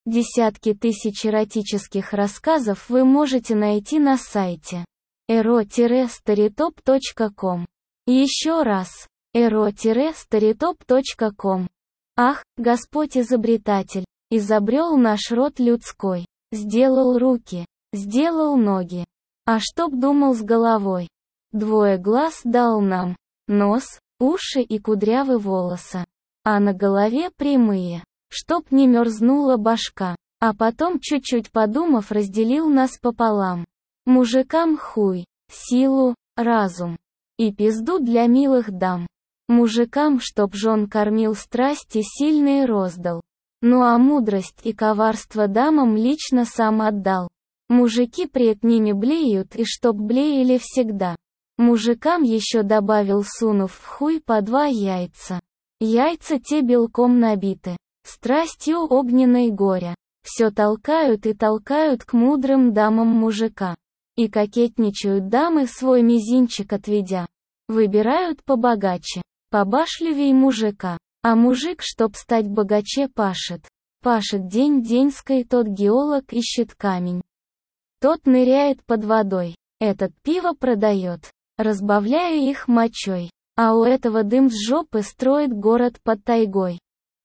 Десятки тысяч эротических рассказов вы можете найти на сайте ero-storytop.com. Еще раз. ero-storytop.com. Ах, Господь изобретатель, изобрел наш род людской, сделал руки, сделал ноги. А чтоб думал с головой? Двое глаз дал нам, нос, уши и кудрявы волоса. А на голове прямые, чтоб не мерзнула башка. А потом, чуть-чуть подумав, разделил нас пополам. Мужикам хуй, силу, разум. И пизду для милых дам. Мужикам, чтоб жен кормил, страсти сильные роздал. Ну а мудрость и коварство дамам лично сам отдал. Мужики пред ними блеют, и чтоб блеяли всегда. Мужикам еще добавил, сунув в хуй по 2 яйца. Яйца те белком набиты, страстью огненной горя. Все толкают и толкают к мудрым дамам мужика. И кокетничают дамы, свой мизинчик отведя. Выбирают побогаче, побашливей мужика. А мужик, чтоб стать богаче, пашет. Пашет день-деньской, тот геолог ищет камень. Тот ныряет под водой, этот пиво продает, разбавляя их мочой. А у этого дым с жопы строит город под тайгой.